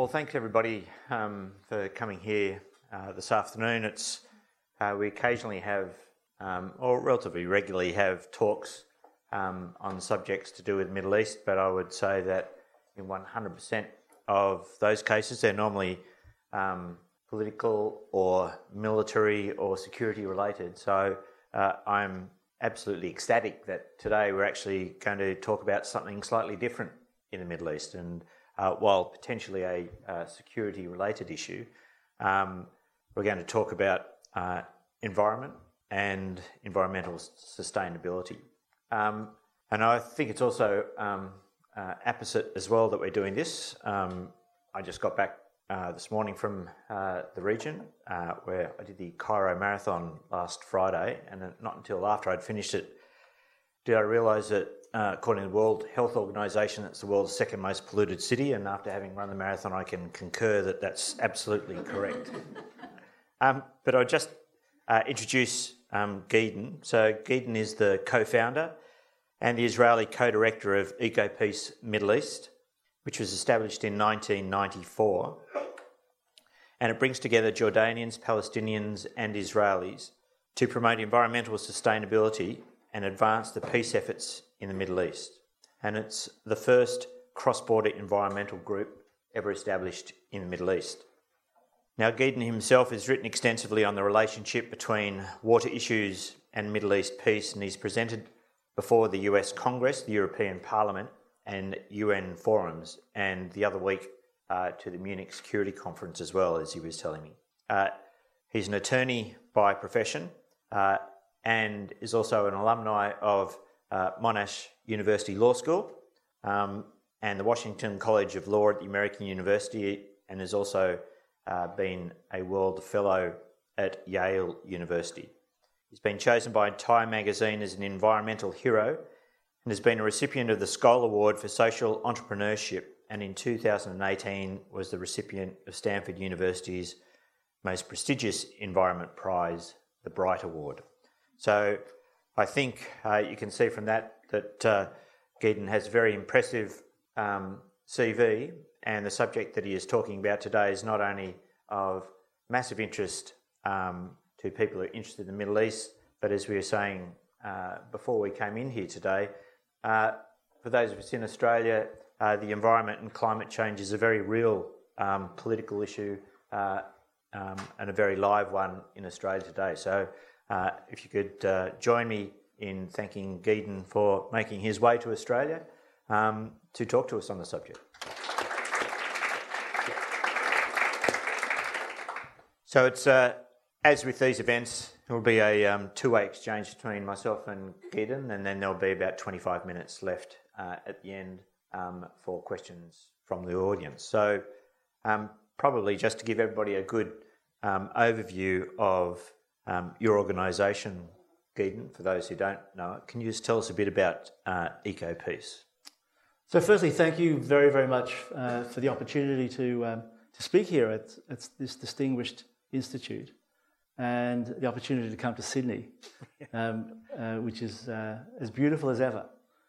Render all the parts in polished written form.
thanks everybody for coming here this afternoon. We occasionally have, or relatively regularly have, talks on subjects to do with the Middle East, but I would say that in 100% of those cases they're normally political or military or security related. So I'm absolutely ecstatic that today we're actually going to talk about something slightly different in the Middle East, and while potentially a security related issue, we're going to talk about environment and environmental sustainability. And I think it's also apposite as well that we're doing this. I just got back this morning from the region where I did the Cairo Marathon last Friday, and not until after I'd finished it did I realise that according to the World Health Organization, it's the world's second most polluted city, and after having run the marathon I can concur that that's absolutely correct. But I'll just introduce Ghidan. So Ghidan is the co-founder and the Israeli co-director of EcoPeace Middle East, which was established in 1994. And it brings together Jordanians, Palestinians and Israelis to promote environmental sustainability and advance the peace efforts in the Middle East. And it's the first cross-border environmental group ever established in the Middle East. Now, Ghidan himself has written extensively on the relationship between water issues and Middle East peace, and he's presented before the US Congress, the European Parliament and UN forums, and the other week to the Munich Security Conference as well, as he was telling me. He's an attorney by profession and is also an alumni of Monash University Law School and the Washington College of Law at the American University, and has also been a World Fellow at Yale University. He's been chosen by Time magazine as an environmental hero and has been a recipient of the Skoll Award for Social Entrepreneurship, and in 2018 was the recipient of Stanford University's most prestigious environment prize, the Bright Award. So I think you can see from that Ghidan has a very impressive CV, and the subject that he is talking about today is not only of massive interest to people who are interested in the Middle East, but as we were saying before we came in here today, for those of us in Australia, the environment and climate change is a very real political issue and a very live one in Australia today. So if you could join me in thanking Ghidan for making his way to Australia to talk to us on the subject. So it's, as with these events, there will be a two-way exchange between myself and Ghidan, and then there'll be about 25 minutes left at the end for questions from the audience. So probably just to give everybody a good overview of your organisation, Ghidan, for those who don't know it, can you just tell us a bit about EcoPeace? So firstly, thank you very, very much for the opportunity to speak here at this distinguished institute and the opportunity to come to Sydney, which is as beautiful as ever.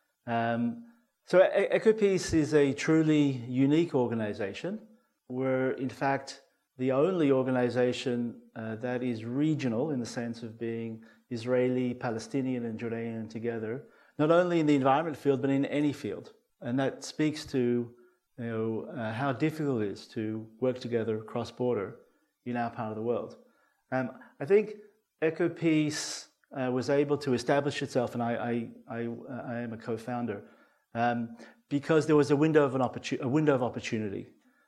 So EcoPeace is a truly unique organisation. We're, in fact, the only organisation that is regional in the sense of being Israeli, Palestinian and Jordanian together, not only in the environment field, but in any field. And that speaks to how difficult it is to work together cross-border in our part of the world. I think EcoPeace was able to establish itself, and I am a co-founder, because there was a window of opportunity.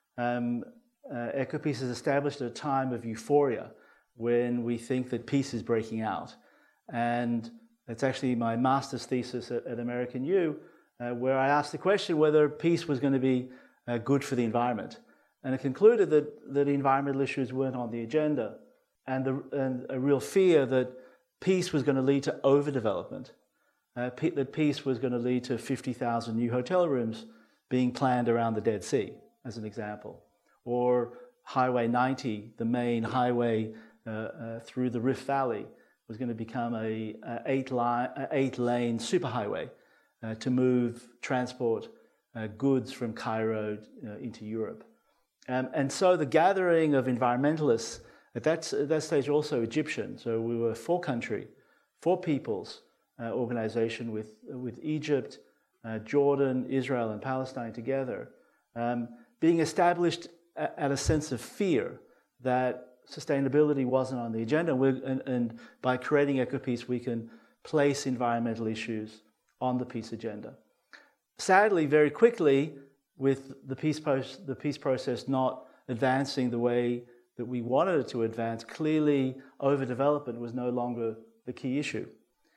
EcoPeace is established at a time of euphoria when we think that peace is breaking out. And it's actually my master's thesis at American U, where I asked the question whether peace was going to be good for the environment. And it concluded that environmental issues weren't on the agenda, and a real fear that peace was going to lead to overdevelopment, that peace was going to lead to 50,000 new hotel rooms being planned around the Dead Sea, as an example, or Highway 90, the main highway through the Rift Valley, was going to become a eight-lane superhighway to transport goods from Cairo into Europe. And so the gathering of environmentalists, at that stage also Egyptian, so we were four peoples organization with Egypt, Jordan, Israel and Palestine together, being established at a sense of fear that sustainability wasn't on the agenda, and by creating EcoPeace we can place environmental issues on the peace agenda. Sadly, very quickly, with the peace process not advancing the way that we wanted it to advance, clearly overdevelopment was no longer the key issue.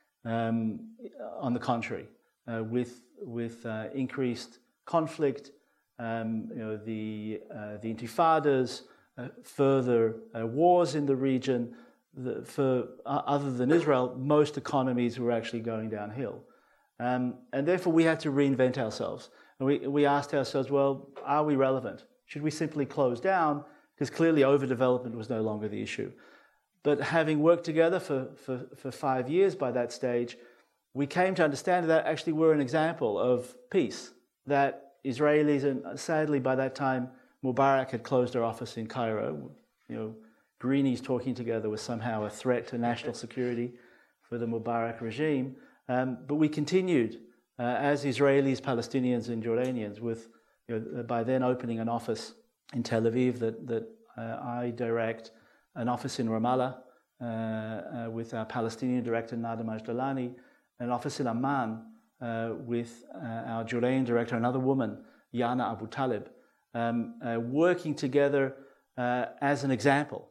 On the contrary, with increased conflict, the intifadas, further wars in the region, other than Israel, most economies were actually going downhill. And therefore we had to reinvent ourselves. And we asked ourselves, well, are we relevant? Should we simply close down? Because clearly overdevelopment was no longer the issue. But having worked together for 5 years by that stage, we came to understand that actually we're an example of peace. That Israelis, and sadly by that time, Mubarak had closed our office in Cairo. Greenies talking together was somehow a threat to national security for the Mubarak regime. But we continued as Israelis, Palestinians, and Jordanians, with by then opening an office in Tel Aviv that I direct, an office in Ramallah with our Palestinian director Nada Majdalani, an office in Amman with our Jordanian director, another woman, Yana Abu Talib, working together as an example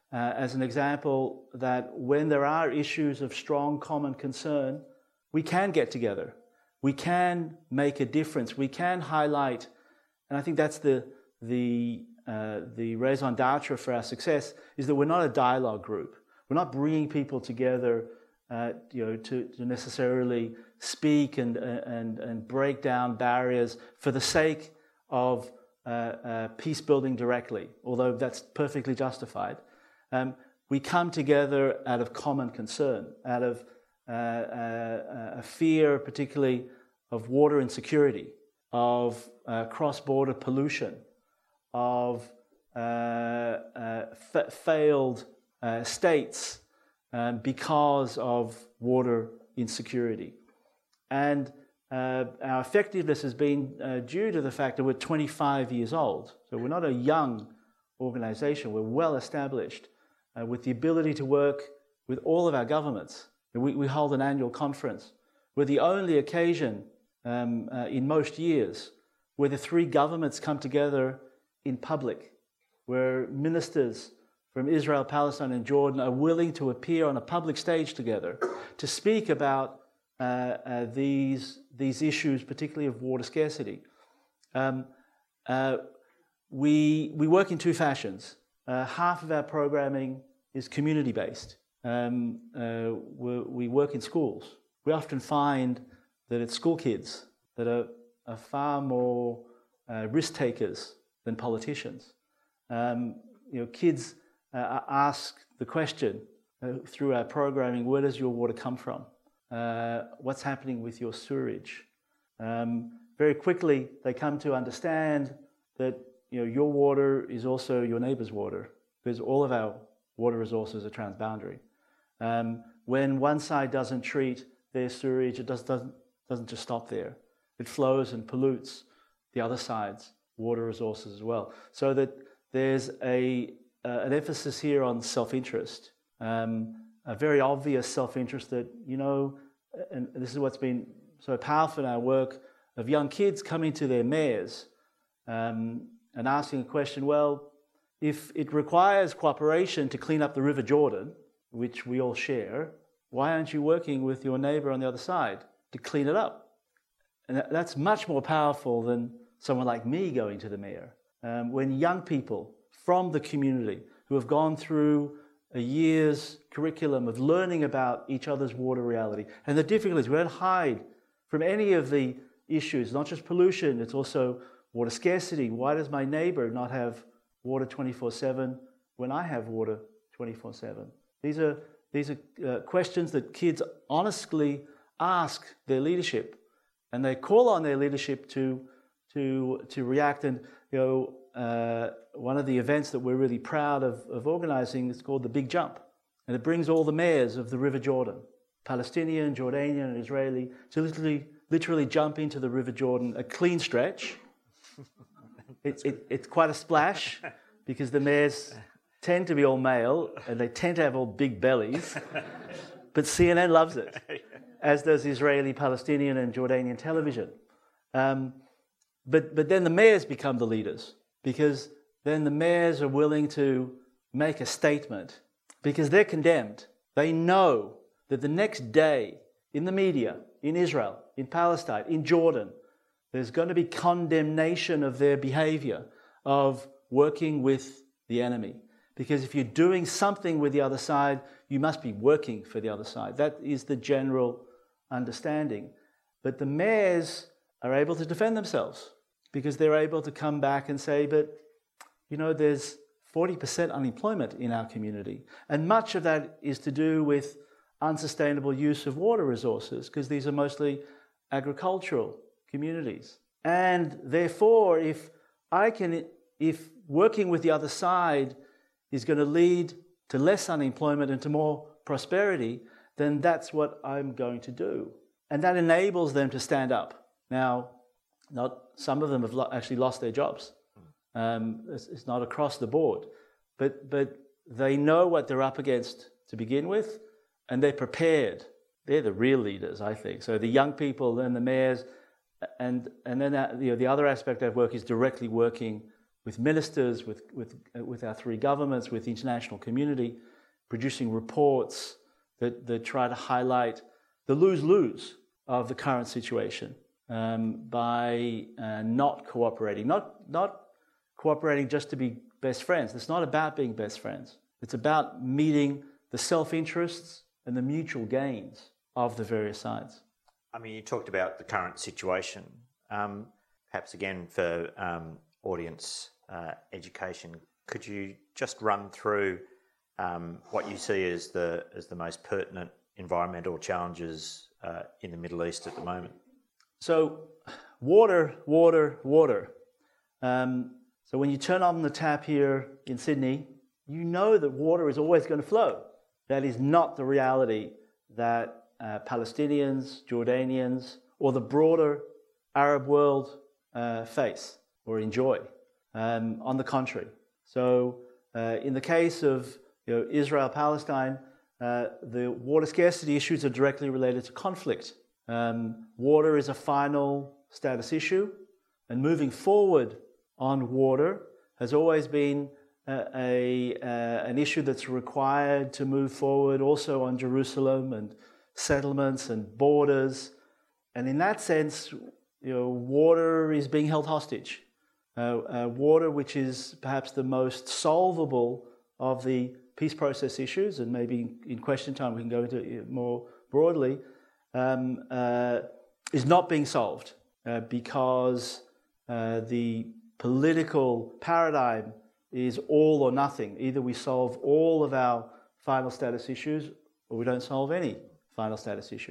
that when there are issues of strong common concern, we can get together. We can make a difference. We can highlight, and I think that's the raison d'etre for our success, is that we're not a dialogue group. We're not bringing people together, to necessarily speak and break down barriers for the sake of peace building directly, although that's perfectly justified. We come together out of common concern, out of a fear, particularly of water insecurity, of cross-border pollution, of failed states because of water insecurity. And our effectiveness has been due to the fact that we're 25 years old. So we're not a young organization. We're well established with the ability to work with all of our governments. We hold an annual conference. We're the only occasion in most years where the three governments come together in public, where ministers from Israel, Palestine, and Jordan are willing to appear on a public stage together to speak about these issues, particularly of water scarcity. We work in two fashions. Half of our programming is community-based. We work in schools. We often find that it's school kids that are far more risk takers than politicians. Kids ask the question through our programming, where does your water come from? What's happening with your sewerage? Very quickly, they come to understand that your water is also your neighbor's water, because all of our water resources are transboundary. When one side doesn't treat their sewerage, it doesn't just stop there. It flows and pollutes the other side's water resources as well. So that there's an emphasis here on self-interest, a very obvious self-interest that, and this is what's been so powerful in our work, of young kids coming to their mayors and asking a question, well, if it requires cooperation to clean up the River Jordan, which we all share, why aren't you working with your neighbor on the other side to clean it up? And that's much more powerful than someone like me going to the mayor. When young people from the community who have gone through a year's curriculum of learning about each other's water reality and the difficulties, we don't hide from any of the issues, not just pollution, it's also water scarcity. Why does my neighbor not have water 24/7 when I have water 24/7? These are questions that kids honestly ask their leadership, and they call on their leadership to react. And one of the events that we're really proud of organising is called the Big Jump. And it brings all the mayors of the River Jordan, Palestinian, Jordanian and Israeli, to literally jump into the River Jordan, a clean stretch. It's quite a splash because the mayors tend to be all male and they tend to have all big bellies. But CNN loves it, as does Israeli, Palestinian and Jordanian television. But then the mayors become the leaders, because then the mayors are willing to make a statement because they're condemned. They know that the next day in the media, in Israel, in Palestine, in Jordan, there's going to be condemnation of their behavior of working with the enemy. Because if you're doing something with the other side, you must be working for the other side. That is the general understanding. But the mayors are able to defend themselves because they're able to come back and say, but, there's 40% unemployment in our community. And much of that is to do with unsustainable use of water resources, because these are mostly agricultural communities. And therefore, if working with the other side is going to lead to less unemployment and to more prosperity, then that's what I'm going to do. And that enables them to stand up. Now, some of them have actually lost their jobs. It's not across the board. But they know what they're up against to begin with, and they're prepared. They're the real leaders, I think. So the young people, then the mayors, and then the other aspect of work is directly working with ministers, with our three governments, with the international community, producing reports that try to highlight the lose-lose of the current situation by not cooperating. Not cooperating just to be best friends. It's not about being best friends. It's about meeting the self-interests and the mutual gains of the various sides. I mean, you talked about the current situation. Perhaps again for audience education, could you just run through what you see as the most pertinent environmental challenges in the Middle East at the moment? So, water. So when you turn on the tap here in Sydney, you know that water is always going to flow. That is not the reality that Palestinians, Jordanians, or the broader Arab world face or enjoy. On the contrary. So in the case of Israel, Palestine, the water scarcity issues are directly related to conflict. Water is a final status issue, and moving forward on water has always been an issue that's required to move forward also on Jerusalem and settlements and borders. And in that sense, water is being held hostage. Water, which is perhaps the most solvable of the peace process issues, and maybe in question time we can go into it more broadly, is not being solved because the political paradigm is all or nothing. Either we solve all of our final status issues or we don't solve any final status issue.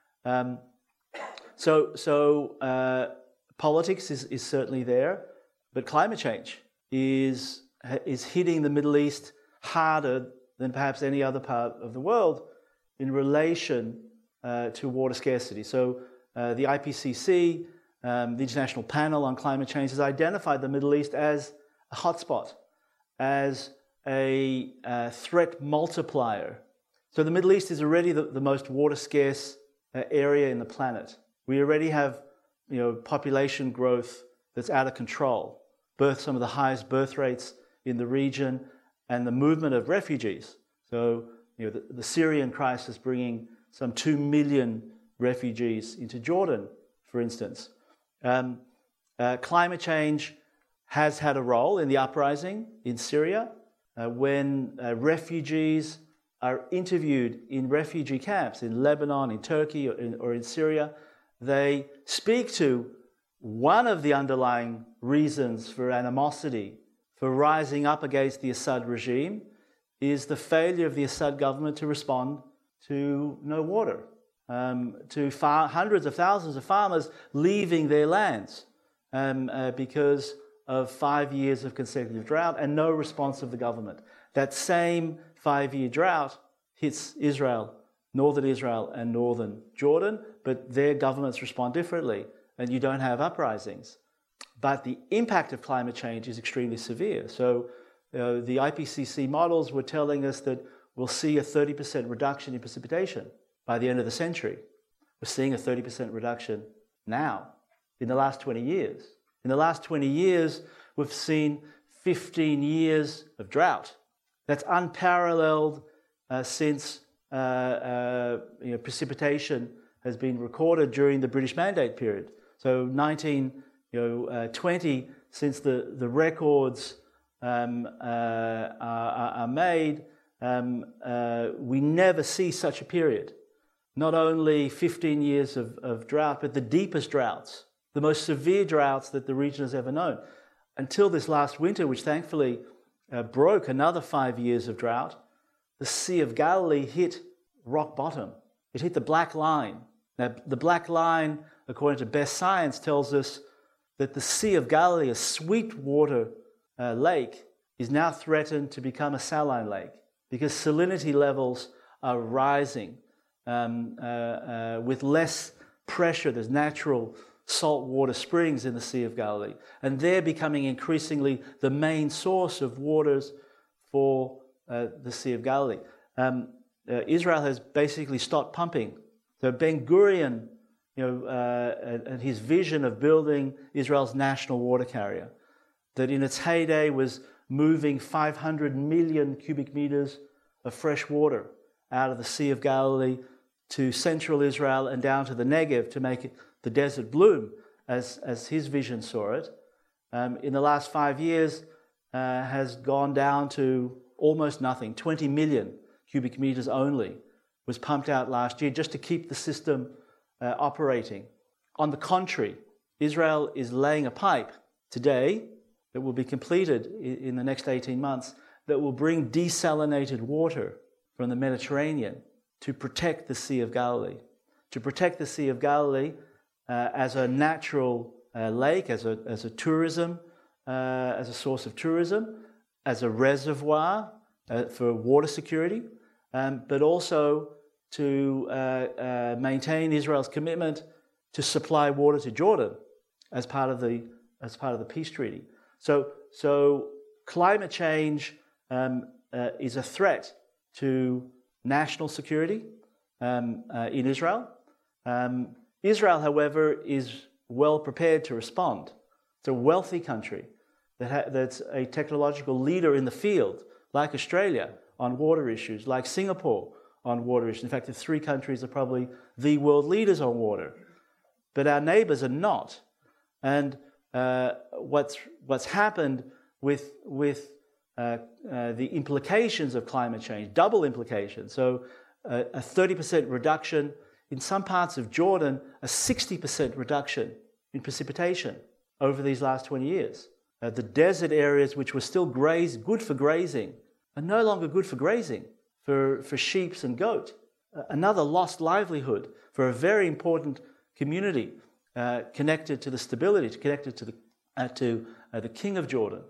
So politics is certainly there, but climate change is hitting the Middle East harder than perhaps any other part of the world in relation to water scarcity. So the IPCC, the International Panel on Climate Change, has identified the Middle East as a hotspot, as a threat multiplier. So the Middle East is already the most water scarce area in the planet. We already have population growth that's out of control, some of the highest birth rates in the region, and the movement of refugees. So the Syrian crisis bringing some 2 million refugees into Jordan, for instance. Climate change has had a role in the uprising in Syria. When refugees are interviewed in refugee camps in Lebanon, in Turkey, or in Syria, they speak to one of the underlying reasons for animosity, for rising up against the Assad regime, is the failure of the Assad government to respond to no water, to hundreds of thousands of farmers leaving their lands because of 5 years of consecutive drought and no response of the government. That same 5-year drought hits Israel, northern Israel and northern Jordan, but their governments respond differently, and you don't have uprisings. But the impact of climate change is extremely severe. So the IPCC models were telling us that we'll see a 30% reduction in precipitation by the end of the century. We're seeing a 30% reduction now in the last 20 years. In the last 20 years, we've seen 15 years of drought. That's unparalleled since precipitation has been recorded during the British Mandate period. So 1920, since the records are made, we never see such a period. Not only 15 years of drought, but the deepest droughts, the most severe droughts that the region has ever known. Until this last winter, which thankfully broke another 5 years of drought, the Sea of Galilee hit rock bottom. It hit the black line. Now, the black line, according to Best Science, tells us that the Sea of Galilee, a sweetwater lake, is now threatened to become a saline lake because salinity levels are rising with less pressure. There's natural saltwater springs in the Sea of Galilee, and they're becoming increasingly the main source of waters for the Sea of Galilee. Israel has basically stopped pumping. So Ben Gurion, and his vision of building Israel's national water carrier, that in its heyday was moving 500 million cubic meters of fresh water out of the Sea of Galilee to central Israel and down to the Negev to make the desert bloom, as his vision saw it, in the last 5 years has gone down to almost nothing. 20 million cubic meters only was pumped out last year just to keep the system operating. On the contrary, Israel is laying a pipe today that will be completed in the next 18 months that will bring desalinated water from the Mediterranean to protect the Sea of Galilee. To protect the Sea of Galilee as a natural lake, as a tourism, as a source of tourism, as a reservoir for water security, but also to maintain Israel's commitment to supply water to Jordan as part of the peace treaty. So climate change is a threat to national security in Israel. Israel, however, is well prepared to respond. It's a wealthy country that's a technological leader in the field, like Australia on water issues, like Singapore on water issues. In fact, the three countries are probably the world leaders on water. But our neighbours are not. And what's happened with the implications of climate change, double implications. So a 30% reduction in some parts of Jordan, a 60% reduction in precipitation over these last 20 years. The desert areas which were still good for grazing are no longer good for grazing for sheep and goat. Another lost livelihood for a very important community connected to the stability, connected to the king of Jordan.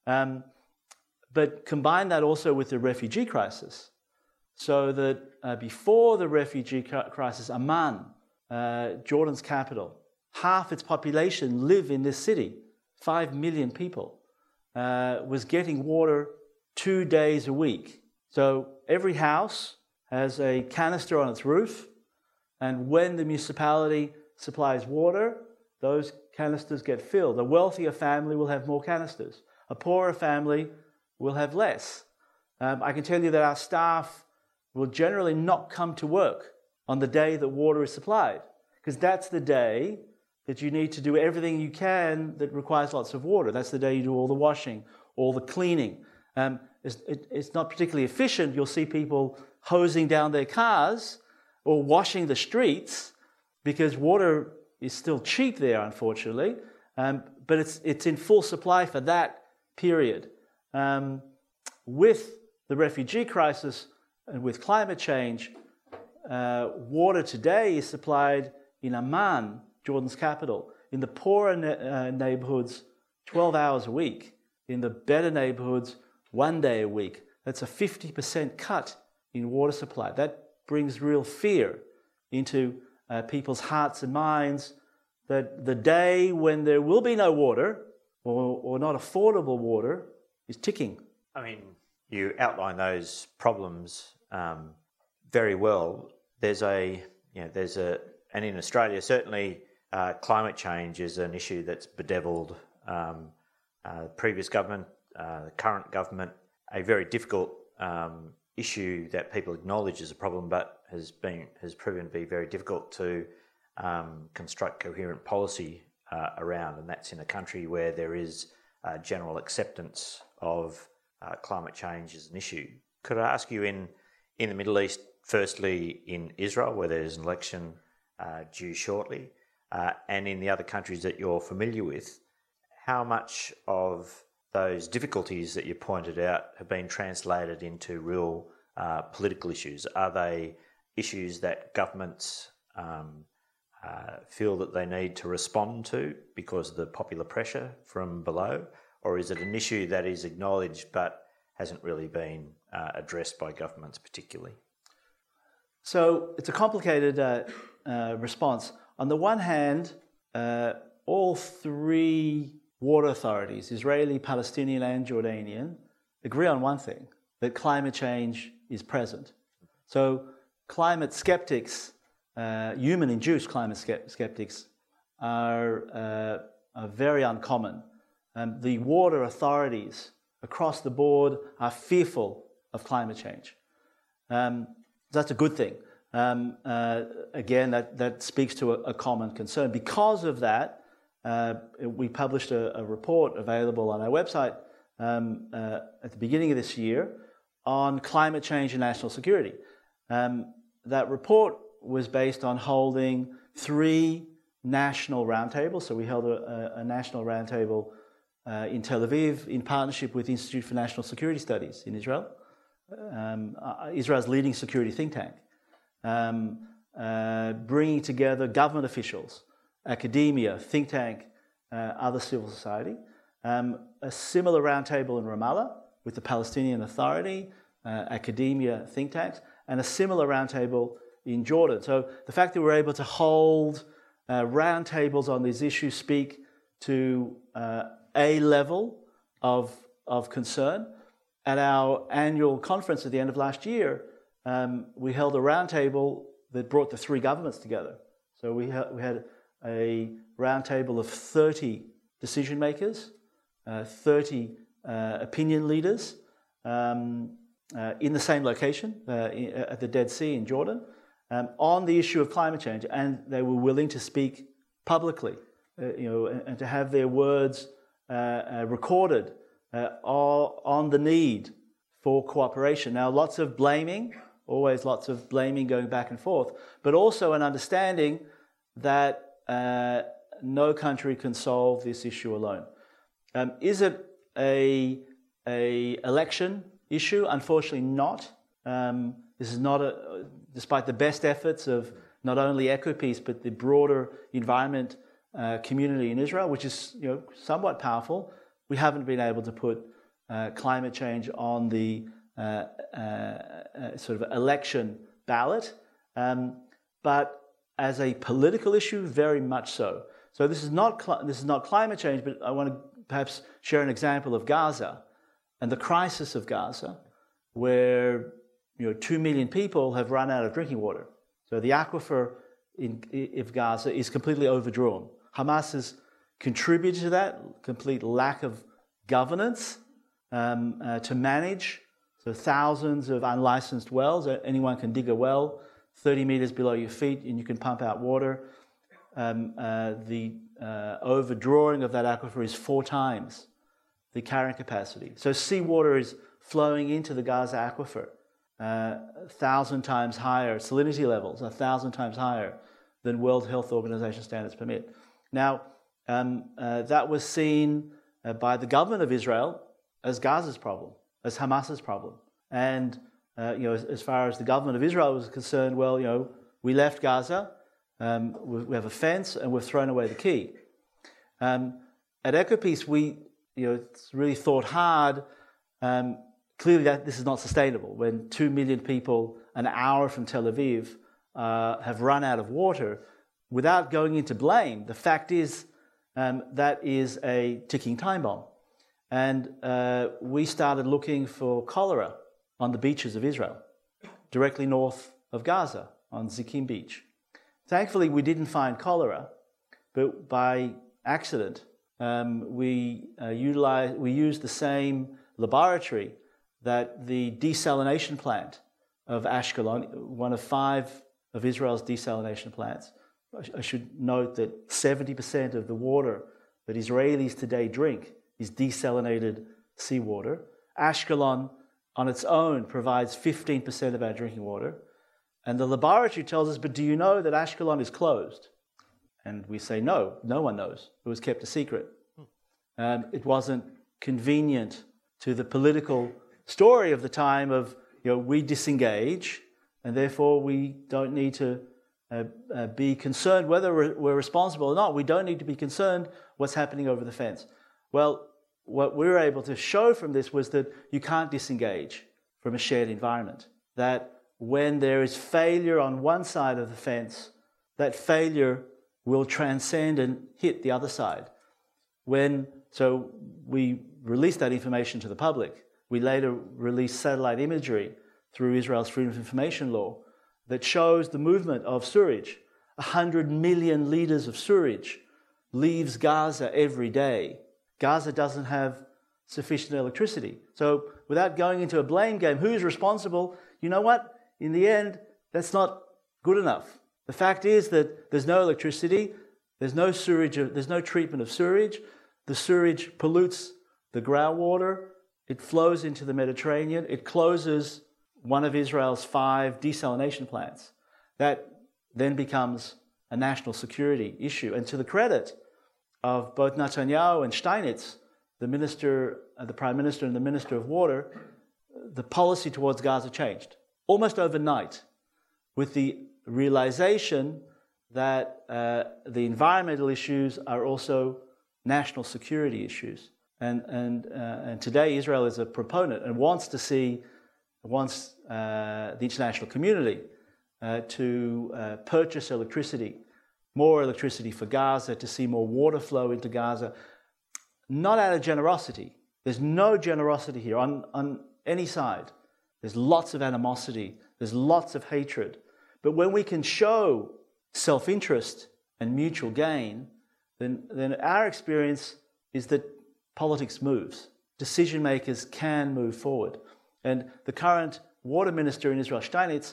But combine that also with the refugee crisis, so that before the refugee crisis, Amman, Jordan's capital, half its population live in this city, 5 million people, was getting water 2 days a week. So every house has a canister on its roof, and when the municipality supplies water, those canisters get filled. A wealthier family will have more canisters. A poorer family will have less. I can tell you that our staff will generally not come to work on the day that water is supplied, because that's the day that you need to do everything you can that requires lots of water. That's the day you do all the washing, all the cleaning. It's not particularly efficient. You'll see people hosing down their cars or washing the streets because water is still cheap there, unfortunately, but it's in full supply for that period. With the refugee crisis and with climate change, water today is supplied in Amman, Jordan's capital. In the poorer neighborhoods, 12 hours a week. In the better neighborhoods, 1 day a week. That's a 50% cut in water supply. That brings real fear into people's hearts and minds that the day when there will be no water or not affordable water is ticking. I mean, you outline those problems very well. And in Australia, certainly climate change is an issue that's bedeviled the previous government, the current government, a very difficult issue that people acknowledge as a problem, but has proven to be very difficult to construct coherent policy around, and that's in a country where there is general acceptance of climate change as an issue. Could I ask you, in the Middle East, firstly in Israel, where there's an election due shortly, and in the other countries that you're familiar with, how much of those difficulties that you pointed out have been translated into real political issues? Are they issues that governments feel that they need to respond to because of the popular pressure from below? Or is it an issue that is acknowledged but hasn't really been addressed by governments particularly? So it's a complicated response. On the one hand, all three water authorities, Israeli, Palestinian and Jordanian, agree on one thing, that climate change is present. So climate skeptics, human-induced climate skeptics, are very uncommon. The water authorities across the board are fearful of climate change. That's a good thing. Again, that speaks to a common concern. Because of that, we published a report available on our website at the beginning of this year on climate change and national security. That report was based on holding 3 national roundtables. So we held a national roundtable in Tel Aviv in partnership with the Institute for National Security Studies in Israel, Israel's leading security think tank, bringing together government officials, academia, think tank, other civil society. A similar roundtable in Ramallah with the Palestinian Authority, academia, think tanks, and a similar roundtable in Jordan. So the fact that we're able to hold roundtables on these issues speak to a level of concern. At our annual conference at the end of last year, we held a roundtable that brought the 3 governments together. So we had a roundtable of 30 decision makers, 30 opinion leaders in the same location at the Dead Sea in Jordan on the issue of climate change, and they were willing to speak publicly, and to have their words recorded on the need for cooperation. Now, always lots of blaming going back and forth, but also an understanding that no country can solve this issue alone. Is it a election issue? Unfortunately not. This is not despite the best efforts of not only EcoPeace but the broader environment community in Israel, which is somewhat powerful. We haven't been able to put climate change on the sort of election ballot, but as a political issue, very much so. So this is not climate change, but I want to perhaps share an example of Gaza and the crisis of Gaza, where 2 million people have run out of drinking water. So the aquifer of Gaza is completely overdrawn. Hamas has contributed to that, complete lack of governance to manage. So thousands of unlicensed wells. Anyone can dig a well 30 meters below your feet and you can pump out water. The overdrawing of that aquifer is 4 times the carrying capacity. So seawater is flowing into the Gaza aquifer 1,000 times higher, salinity levels 1,000 times higher than World Health Organization standards permit. Now, that was seen by the government of Israel as Gaza's problem, as Hamas's problem. And, as far as the government of Israel was concerned, we left Gaza, we have a fence, and we've thrown away the key. at Ecopeace, it's really thought hard. Clearly, that this is not sustainable. When 2 million people an hour from Tel Aviv have run out of water, without going into blame, the fact is that is a ticking time bomb. And we started looking for cholera on the beaches of Israel, directly north of Gaza, on Zikim Beach. Thankfully, we didn't find cholera, but by accident, we used the same laboratory that the desalination plant of Ashkelon, one of 5 of Israel's desalination plants. I should note that 70% of the water that Israelis today drink is desalinated seawater. Ashkelon on its own provides 15% of our drinking water. And the laboratory tells us, but do you know that Ashkelon is closed? And we say, no one knows. It was kept a secret. It wasn't convenient to the political story of the time of, we disengage, and therefore we don't need to be concerned whether we're responsible or not. We don't need to be concerned what's happening over the fence. Well, what we were able to show from this was that you can't disengage from a shared environment. That when there is failure on one side of the fence, that failure will transcend and hit the other side. So we released that information to the public. We later released satellite imagery through Israel's Freedom of Information Law that shows the movement of sewage. 100 million litres of sewage leaves Gaza every day. Gaza doesn't have sufficient electricity. So without going into a blame game, who's responsible? You know what? In the end, that's not good enough. The fact is that there's no electricity, there's no sewage, there's no treatment of sewage. The sewage pollutes the groundwater. It flows into the Mediterranean. It closes one of Israel's 5 desalination plants. That then becomes a national security issue. And to the credit of both Netanyahu and Steinitz, the Prime Minister and the Minister of Water, the policy towards Gaza changed almost overnight, with the realization that the environmental issues are also national security issues. And today Israel is a proponent and wants the international community to purchase electricity, more electricity for Gaza, to see more water flow into Gaza, not out of generosity. There's no generosity here on any side. There's lots of animosity. There's lots of hatred. But when we can show self-interest and mutual gain, then our experience is that politics moves. Decision makers can move forward. And the current water minister in Israel, Steinitz,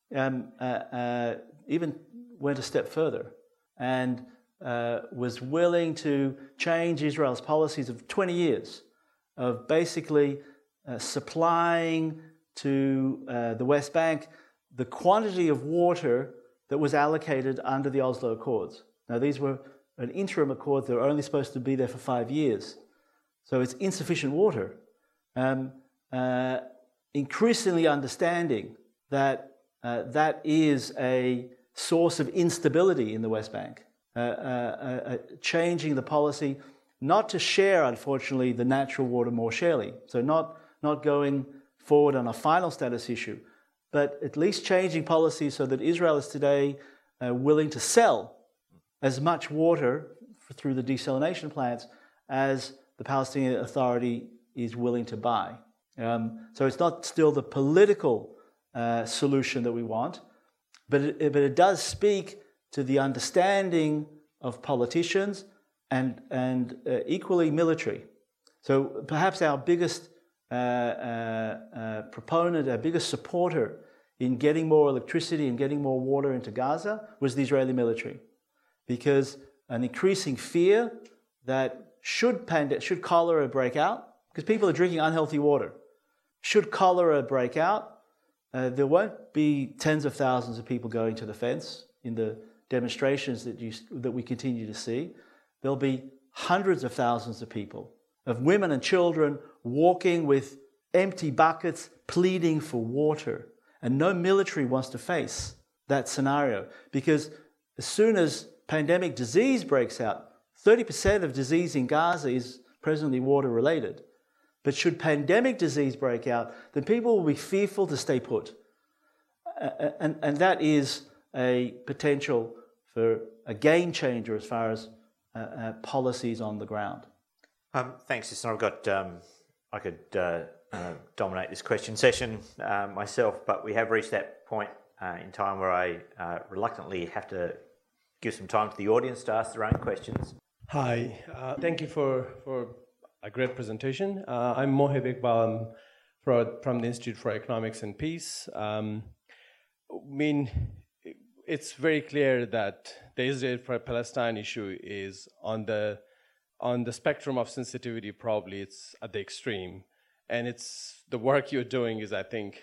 even went a step further and was willing to change Israel's policies of 20 years of basically supplying to the West Bank the quantity of water that was allocated under the Oslo Accords. Now, these were an interim accord. They were only supposed to be there for 5 years. So it's insufficient water. Increasingly understanding that that is a source of instability in the West Bank. Changing the policy, not to share, unfortunately, the natural water more sharely. So not going forward on a final status issue, but at least changing policy so that Israel is today willing to sell as much water through the desalination plants as the Palestinian Authority is willing to buy. So it's not still the political solution that we want, but it does speak to the understanding of politicians and equally military. So perhaps our biggest proponent, our biggest supporter in getting more electricity and getting more water into Gaza was the Israeli military, because an increasing fear that should cholera break out, because people are drinking unhealthy water, should cholera break out, there won't be tens of thousands of people going to the fence in the demonstrations that we continue to see. There'll be hundreds of thousands of people, of women and children walking with empty buckets, pleading for water. And no military wants to face that scenario, because as soon as pandemic disease breaks out, 30% of disease in Gaza is presently water-related. But should pandemic disease break out, then people will be fearful to stay put. And that is a potential for a game changer as far as policies on the ground. Thanks, Jason. I've got, I could dominate this question session myself, but we have reached that point in time where I reluctantly have to give some time to the audience to ask their own questions. Hi, thank you for a great presentation. I'm Mohib Iqbal from the Institute for Economics and Peace. It's very clear that the Israel-Palestine issue is on the spectrum of sensitivity. Probably it's at the extreme, and it's the work you're doing is, I think,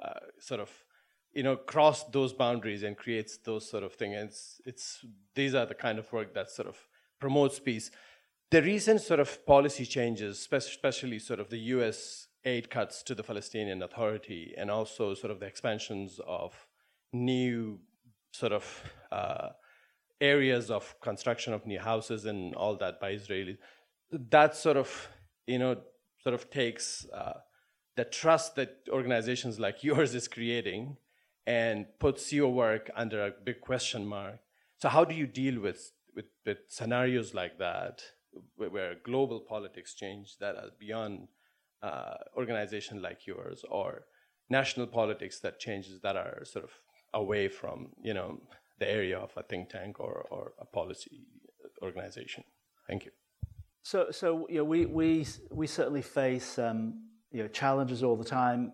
cross those boundaries and creates those sort of things. These are the kind of work that sort of promotes peace. The recent sort of policy changes, especially sort of the U.S. aid cuts to the Palestinian Authority, and also sort of the expansions of new sort of areas of construction of new houses and all that by Israelis, that sort of takes the trust that organizations like yours is creating and puts your work under a big question mark. So how do you deal with scenarios like that, where global politics change that are beyond organization like yours, or national politics that changes that are sort of away from the area of a think tank or a policy organization? Thank you. So we certainly face challenges all the time.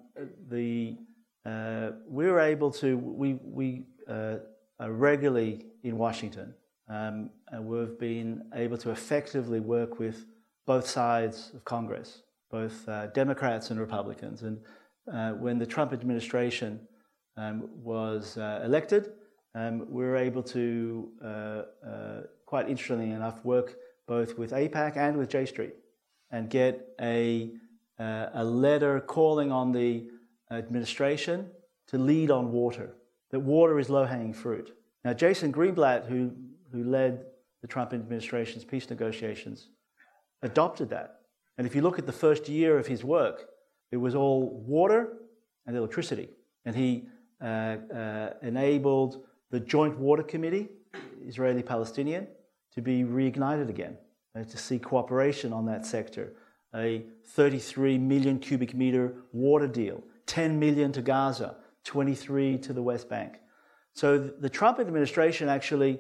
We're able to we are regularly in Washington. And we've been able to effectively work with both sides of Congress, both Democrats and Republicans. And when the Trump administration was elected, we were able to, quite interestingly enough, work both with AIPAC and with J Street and get a letter calling on the administration to lead on water, that water is low-hanging fruit. Now, Jason Greenblatt, who led the Trump administration's peace negotiations, adopted that. And if you look at the first year of his work, it was all water and electricity. And he enabled the Joint Water Committee, Israeli-Palestinian, to be reignited again, to see cooperation on that sector. A 33 million cubic meter water deal, 10 million to Gaza, 23 to the West Bank. So the Trump administration actually,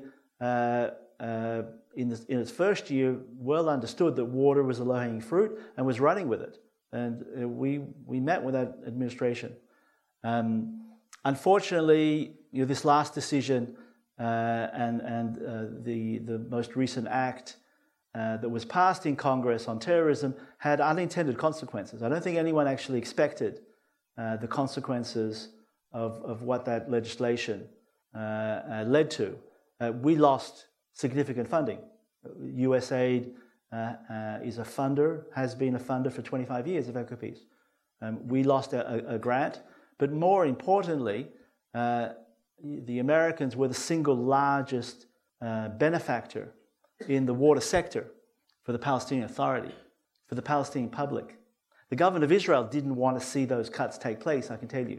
in its first year, well understood that water was a low-hanging fruit and was running with it. And we met with that administration. Unfortunately, this last decision and the most recent act that was passed in Congress on terrorism had unintended consequences. I don't think anyone actually expected the consequences of what that legislation led to. We lost significant funding. USAID is a funder, has been a funder for 25 years of EcoPeace. We lost a grant, but more importantly, the Americans were the single largest benefactor in the water sector for the Palestinian Authority, for the Palestinian public. The government of Israel didn't want to see those cuts take place, I can tell you.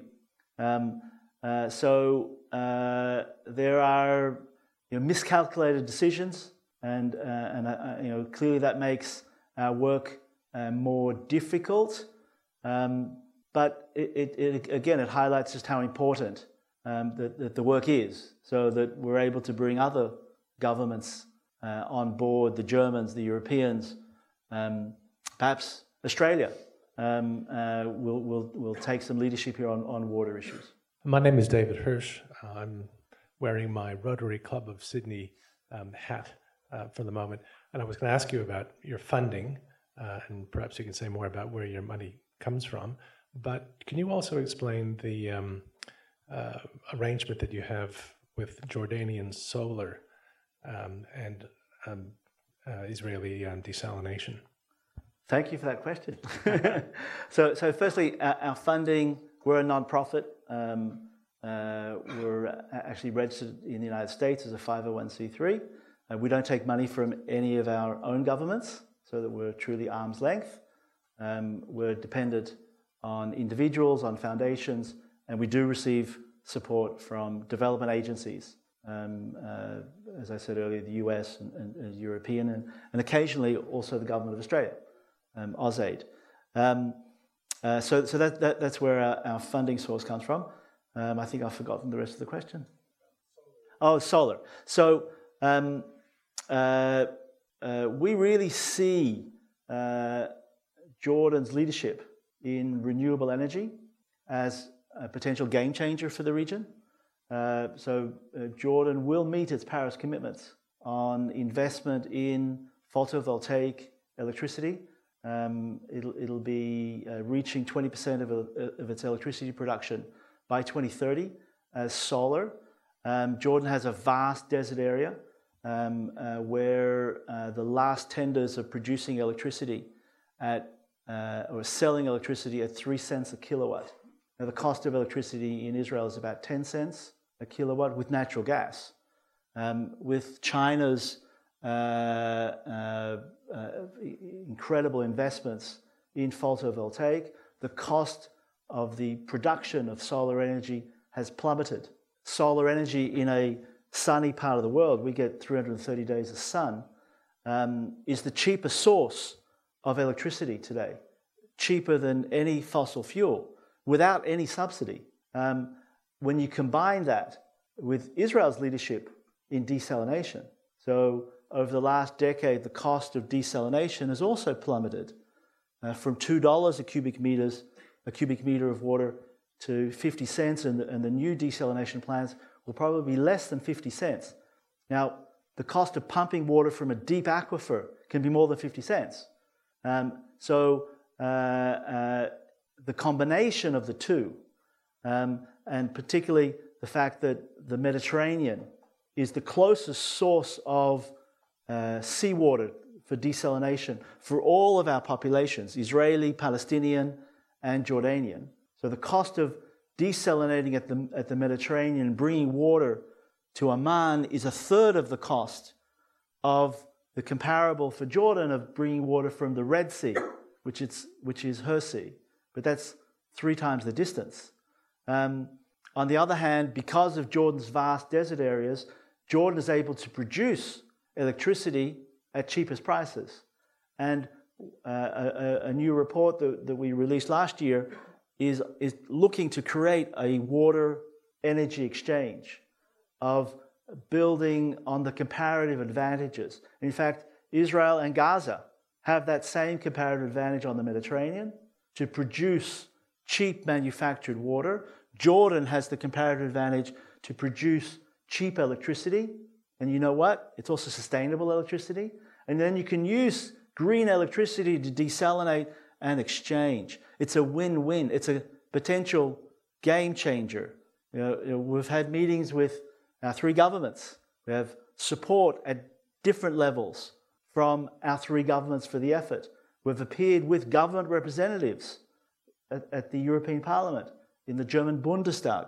So there are miscalculated decisions, and clearly that makes our work more difficult. But it highlights just how important that the work is, so that we're able to bring other governments on board, the Germans, the Europeans, perhaps Australia will take some leadership here on water issues. My name is David Hirsch. I'm wearing my Rotary Club of Sydney hat for the moment. And I was going to ask you about your funding, and perhaps you can say more about where your money comes from. But can you also explain the arrangement that you have with Jordanian solar and Israeli desalination? Thank you for that question. So firstly, our funding, we're a non-profit. We're actually registered in the United States as a 501c3. We don't take money from any of our own governments, so that we're truly arm's length. We're dependent on individuals, on foundations, and we do receive support from development agencies. As I said earlier, the US and European, and occasionally also the Government of Australia, AusAid. So that's where our funding source comes from. I think I've forgotten the rest of the question. Oh, solar. So we really see Jordan's leadership in renewable energy as a potential game changer for the region. So Jordan will meet its Paris commitments on investment in photovoltaic electricity. It'll be reaching 20% of its electricity production by 2030 as solar. Jordan has a vast desert area where the last tenders are producing electricity or selling electricity at 3 cents a kilowatt. Now, the cost of electricity in Israel is about 10 cents a kilowatt with natural gas. With China's incredible investments in photovoltaic, the cost of the production of solar energy has plummeted. Solar energy in a sunny part of the world, we get 330 days of sun, is the cheapest source of electricity today, cheaper than any fossil fuel, without any subsidy. When you combine that with Israel's leadership in desalination, so over the last decade, the cost of desalination has also plummeted from $2 a cubic meter of water to 50 cents, and the new desalination plants will probably be less than 50 cents. Now, the cost of pumping water from a deep aquifer can be more than 50 cents. So the combination of the two, and particularly the fact that the Mediterranean is the closest source of seawater for desalination for all of our populations, Israeli, Palestinian, and Jordanian. So the cost of desalinating at the Mediterranean and bringing water to Amman is a third of the cost of the comparable for Jordan of bringing water from the Red Sea, which is her sea. But that's 3 times the distance. On the other hand, because of Jordan's vast desert areas, Jordan is able to produce electricity at cheapest prices. And a new report that we released last year is looking to create a water energy exchange of building on the comparative advantages. In fact, Israel and Gaza have that same comparative advantage on the Mediterranean to produce cheap manufactured water. Jordan has the comparative advantage to produce cheap electricity. And you know what? It's also sustainable electricity. And then you can use green electricity to desalinate and exchange. It's a win-win. It's a potential game changer. We've had meetings with our 3 governments. We have support at different levels from our 3 governments for the effort. We've appeared with government representatives at the European Parliament, in the German Bundestag.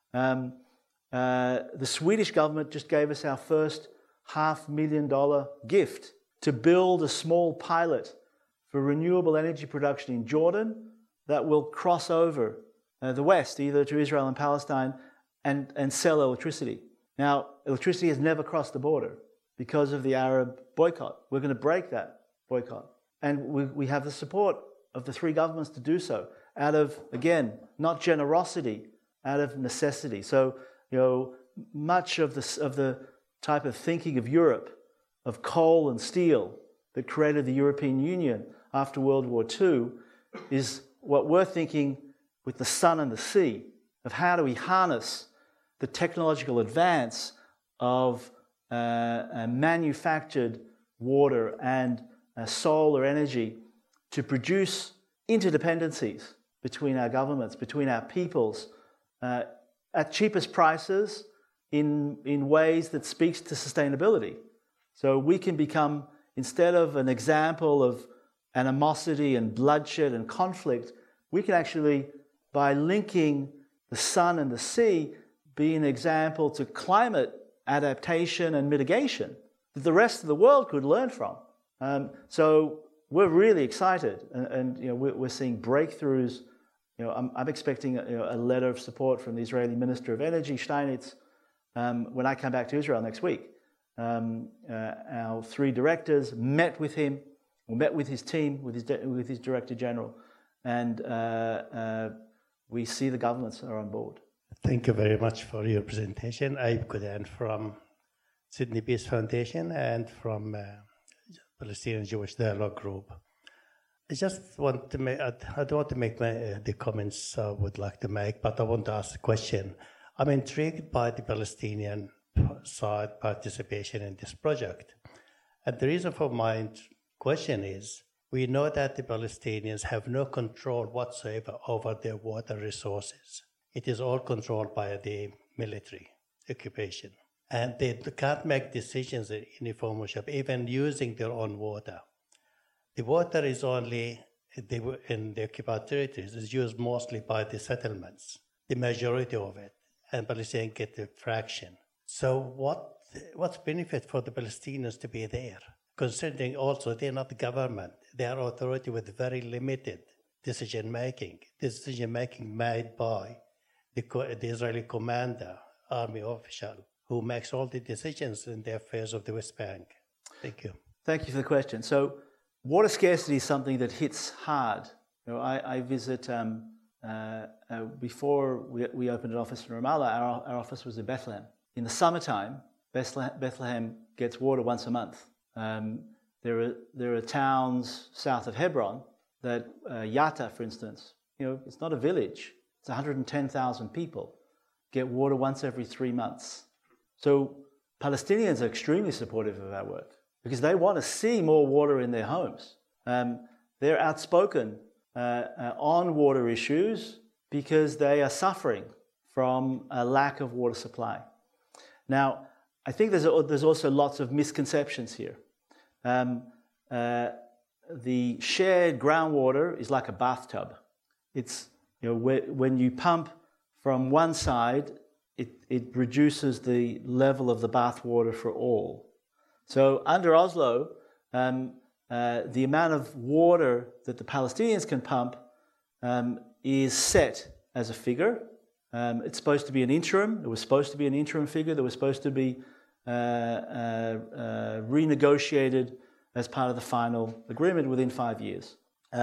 The Swedish government just gave us our first $500,000 gift to build a small pilot for renewable energy production in Jordan that will cross over the west, either to Israel and Palestine, and sell electricity. Now, electricity has never crossed the border because of the Arab boycott. We're going to break that boycott. And we have the support of the 3 governments to do so, out of, again, not generosity, out of necessity. So, much of the type of thinking of Europe, of coal and steel, that created the European Union after World War II, is what we're thinking with the sun and the sea, of how do we harness the technological advance of manufactured water and solar energy to produce interdependencies between our governments, between our peoples, at cheapest prices in ways that speaks to sustainability. So we can become, instead of an example of animosity and bloodshed and conflict, we can actually, by linking the sun and the sea, be an example to climate adaptation and mitigation. that the rest of the world could learn from. So we're really excited, and we're seeing breakthroughs. I'm expecting a letter of support from the Israeli Minister of Energy, Steinitz, when I come back to Israel next week. Our 3 directors met with him, or met with his team, with his Director General, and we see the governments are on board. Thank you very much for your presentation. Ayub Kudan from Sydney Peace Foundation and from Palestinian Jewish Dialogue Group. I just want to make, I don't want to make the comments I would like to make, but I want to ask a question. I'm intrigued by the Palestinian side participation in this project. And the reason for my question is, we know that the Palestinians have no control whatsoever over their water resources. It is all controlled by the military occupation. And they can't make decisions in any form or shape, even using their own water. The water is only, in the occupied territories, is used mostly by the settlements, the majority of it, and Palestinians get a fraction. So what's benefit for the Palestinians to be there? Considering also they're not the government, they are authority with very limited decision-making made by the Israeli commander, army official, who makes all the decisions in the affairs of the West Bank. Thank you. Thank you for the question. So water scarcity is something that hits hard. I visit, before we opened an office in Ramallah, our office was in Bethlehem. In the summertime, Bethlehem gets water once a month. There are towns south of Hebron that, Yatta, for instance, it's not a village. It's 110,000 people get water once every 3 months. So Palestinians are extremely supportive of our work because they want to see more water in their homes. They're outspoken on water issues because they are suffering from a lack of water supply. Now, I think there's also lots of misconceptions here. The shared groundwater is like a bathtub. It's, when you pump from one side, it reduces the level of the bath water for all. So under Oslo, the amount of water that the Palestinians can pump is set as a figure. It's supposed to be an interim. It was supposed to be an interim figure that was supposed to be renegotiated as part of the final agreement within 5 years.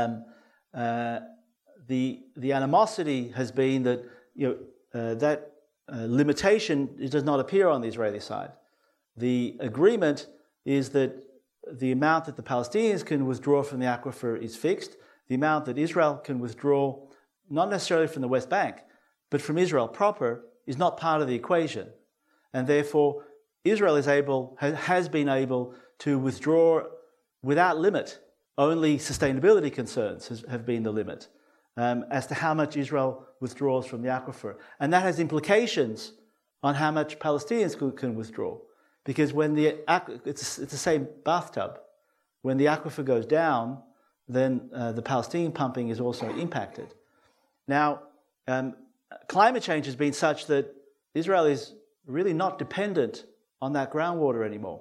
The animosity has been that that limitation does not appear on the Israeli side. The agreement is that the amount that the Palestinians can withdraw from the aquifer is fixed. The amount that Israel can withdraw, not necessarily from the West Bank, but from Israel proper, is not part of the equation. And therefore, Israel has been able to withdraw without limit. Only sustainability concerns have been the limit as to how much Israel withdraws from the aquifer. And that has implications on how much Palestinians can withdraw. Because when it's the same bathtub. When the aquifer goes down, then the Palestinian pumping is also impacted. Now, climate change has been such that Israel is really not dependent on that groundwater anymore.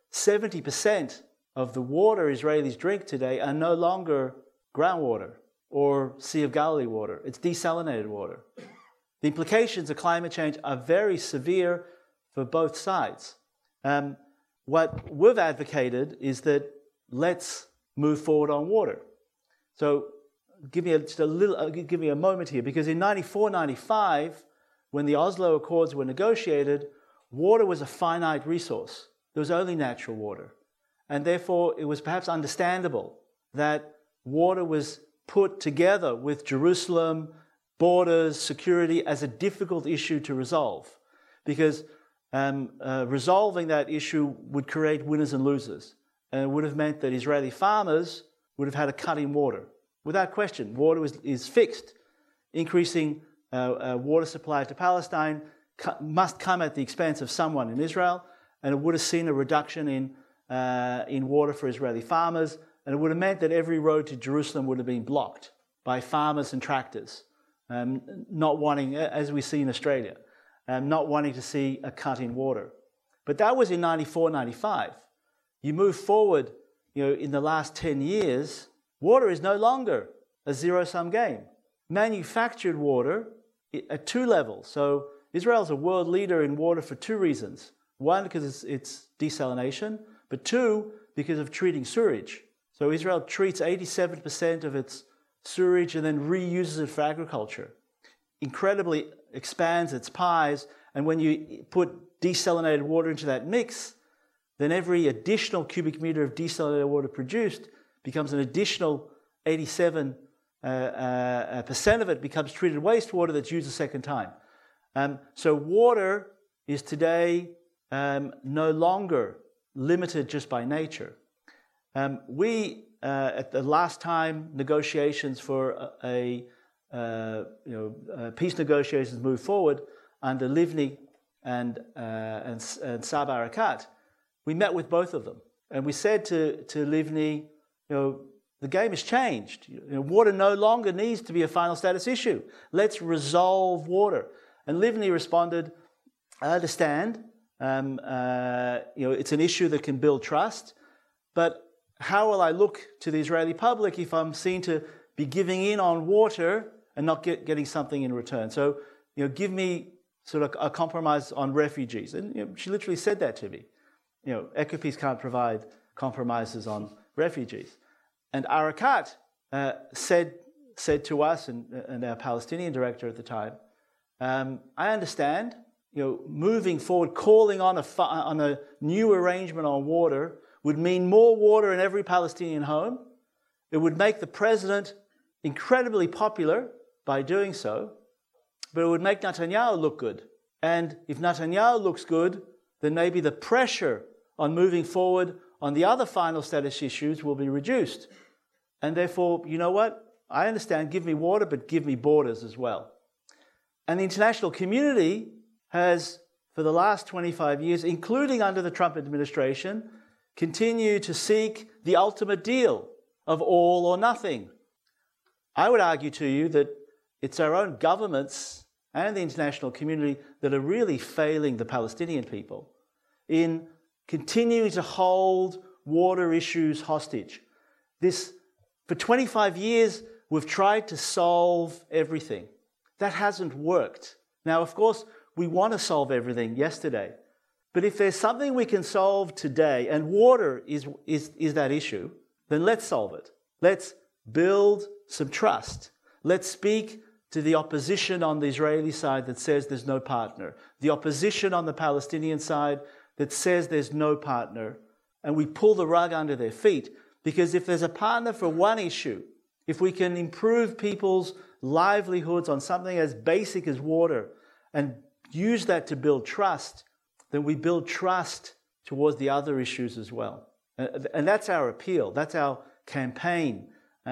70% of the water Israelis drink today are no longer groundwater or Sea of Galilee water. It's desalinated water. The implications of climate change are very severe for both sides. What we've advocated is that let's move forward on water. So give me a moment here, because in 94-95, when the Oslo Accords were negotiated, water was a finite resource. There was only natural water. And therefore, it was perhaps understandable that water was put together with Jerusalem, borders, security as a difficult issue to resolve, because resolving that issue would create winners and losers. And it would have meant that Israeli farmers would have had a cut in water. Without question, water is fixed. Increasing water supply to Palestine must come at the expense of someone in Israel, and it would have seen a reduction in water for Israeli farmers, and it would have meant that every road to Jerusalem would have been blocked by farmers and tractors, not wanting, as we see in Australia, not wanting to see a cut in water. But that was in 94-95. You move forward, in the last 10 years, water is no longer a zero-sum game. Manufactured water at two levels. So Israel's a world leader in water for two reasons. One, because it's desalination, but two, because of treating sewage. So Israel treats 87% of its sewage and then reuses it for agriculture. Incredibly expands its pies, and when you put desalinated water into that mix, then every additional cubic meter of desalinated water produced becomes an additional 87% of it becomes treated wastewater that's used a second time. So water is today no longer limited just by nature. We, at the last time negotiations for peace negotiations moved forward under Livni and Saeb Erekat, we met with both of them. And we said to Livni, the game has changed. Water no longer needs to be a final status issue. Let's resolve water. And Livni responded, I understand. It's an issue that can build trust, but how will I look to the Israeli public if I'm seen to be giving in on water and not getting something in return? So, give me sort of a compromise on refugees. And she literally said that to me. EcoPeace can't provide compromises on refugees. And Erekat said to us and our Palestinian director at the time, I understand. Moving forward, calling on a new arrangement on water would mean more water in every Palestinian home. It would make the president incredibly popular by doing so, but it would make Netanyahu look good. And if Netanyahu looks good, then maybe the pressure on moving forward on the other final status issues will be reduced. And therefore, you know what? I understand, give me water, but give me borders as well. And the international community has, for the last 25 years, including under the Trump administration, continued to seek the ultimate deal of all or nothing. I would argue to you that it's our own governments and the international community that are really failing the Palestinian people in continuing to hold water issues hostage. For 25 years, we've tried to solve everything. That hasn't worked. Now, of course, we want to solve everything yesterday. But if there's something we can solve today, and water is that issue, then let's solve it. Let's build some trust. Let's speak to the opposition on the Israeli side that says there's no partner, the opposition on the Palestinian side that says there's no partner, and we pull the rug under their feet. Because if there's a partner for one issue, if we can improve people's livelihoods on something as basic as water and use that to build trust, then we build trust towards the other issues as well. And that's our appeal. That's our campaign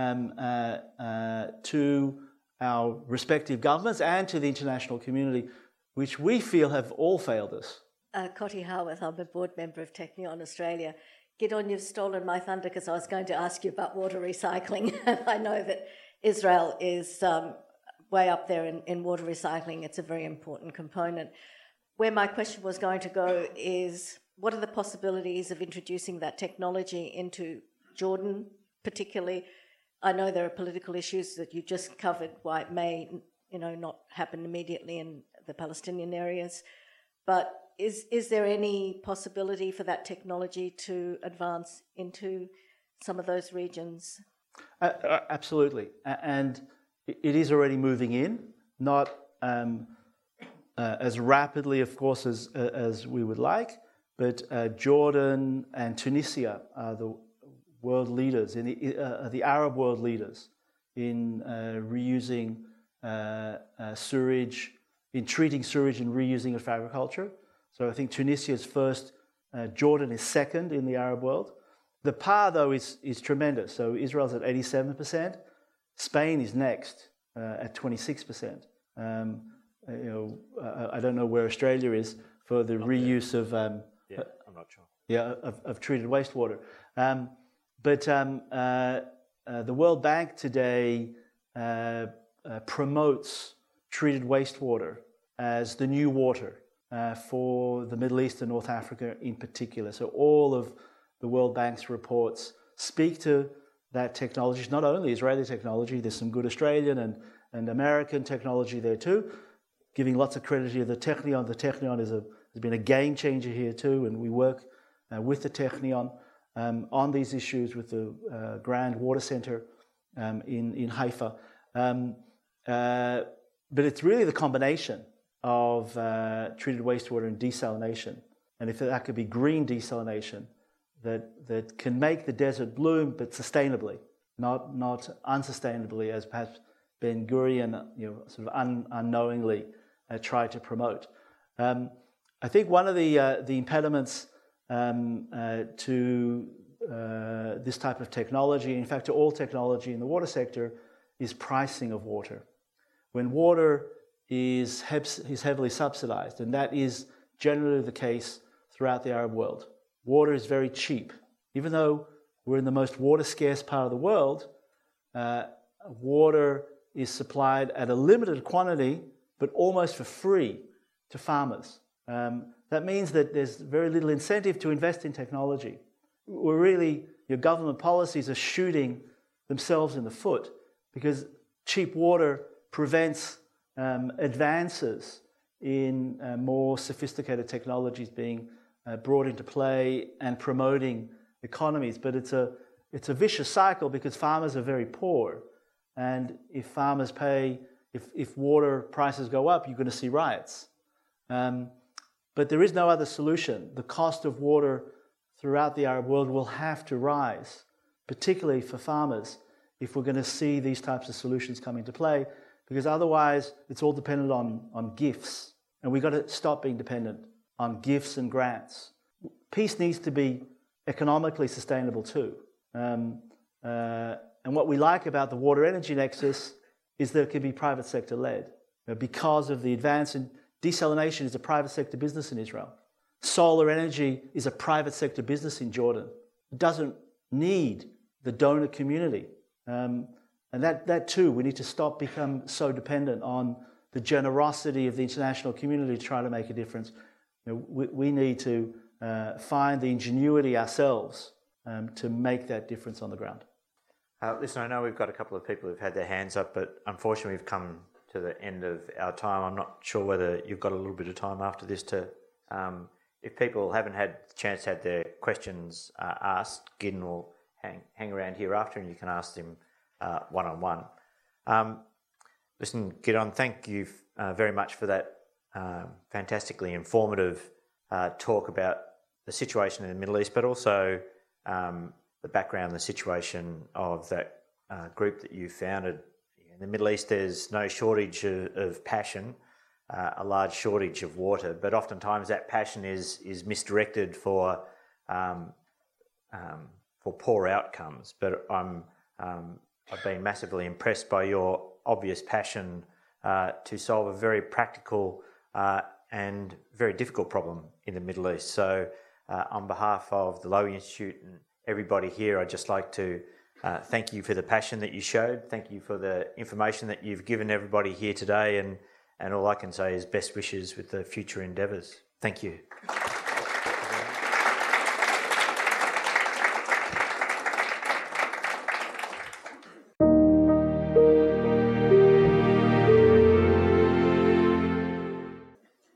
to our respective governments and to the international community, which we feel have all failed us. Cotty Harworth, I'm a board member of Technion Australia. Gideon, you've stolen my thunder because I was going to ask you about water recycling. I know that Israel is way up there in water recycling. It's a very important component. Where my question was going to go is, what are the possibilities of introducing that technology into Jordan, particularly? I know there are political issues that you just covered, why it may, not happen immediately in the Palestinian areas. But is there any possibility for that technology to advance into some of those regions? Absolutely. And it is already moving in, not as rapidly, of course, as we would like, but Jordan and Tunisia are the world leaders, the Arab world leaders in reusing sewage, in treating sewage and reusing it for agriculture. So I think Tunisia is first, Jordan is second in the Arab world. The par, though, is tremendous. So Israel's at 87%. Spain is next at 26%. I don't know where Australia is for the reuse of... I'm not sure. Yeah, of treated wastewater. But the World Bank today promotes treated wastewater as the new water for the Middle East and North Africa in particular. So all of the World Bank's reports speak to that technology. It's not only Israeli technology, there's some good Australian and American technology there too, giving lots of credit to the Technion. The Technion has been a game changer here too, and we work with the Technion on these issues with the Grand Water Centre in Haifa. But it's really the combination of treated wastewater and desalination, and if that could be green desalination, that can make the desert bloom, but sustainably, not unsustainably, as perhaps Ben Gurion, sort of unknowingly tried to promote. I think one of the impediments to this type of technology, in fact to all technology in the water sector, is pricing of water. When water is heavily subsidized, and that is generally the case throughout the Arab world. Water is very cheap. Even though we're in the most water-scarce part of the world, water is supplied at a limited quantity, but almost for free to farmers. That means that there's very little incentive to invest in technology. Your government policies are shooting themselves in the foot because cheap water prevents advances in more sophisticated technologies being brought into play and promoting economies. But it's a vicious cycle because farmers are very poor, and if water prices go up, you're going to see riots. But there is no other solution. The cost of water throughout the Arab world will have to rise, particularly for farmers, if we're going to see these types of solutions come into play, because otherwise it's all dependent on gifts. And we've got to stop being dependent on gifts and grants. Peace needs to be economically sustainable too. And what we like about the water energy nexus is that it can be private sector led. Because of the advance in desalination is a private sector business in Israel. Solar energy is a private sector business in Jordan. It doesn't need the donor community. And that too, we need to stop become so dependent on the generosity of the international community to try to make a difference. We need to find the ingenuity ourselves to make that difference on the ground. Listen, I know we've got a couple of people who've had their hands up, but unfortunately we've come to the end of our time. I'm not sure whether you've got a little bit of time after this to... if people haven't had the chance to have their questions asked, Gideon will hang around here after and you can ask them one-on-one. Listen, Gideon, thank you very much for that fantastically informative talk about the situation in the Middle East, but also the background, the situation of that group that you founded. In the Middle East, there's no shortage of passion, a large shortage of water, but oftentimes that passion is misdirected for poor outcomes. But I've been massively impressed by your obvious passion to solve a very practical and very difficult problem in the Middle East. So on behalf of the Lowy Institute and everybody here, I'd just like to thank you for the passion that you showed. Thank you for the information that you've given everybody here today. And all I can say is best wishes with the future endeavours. Thank you.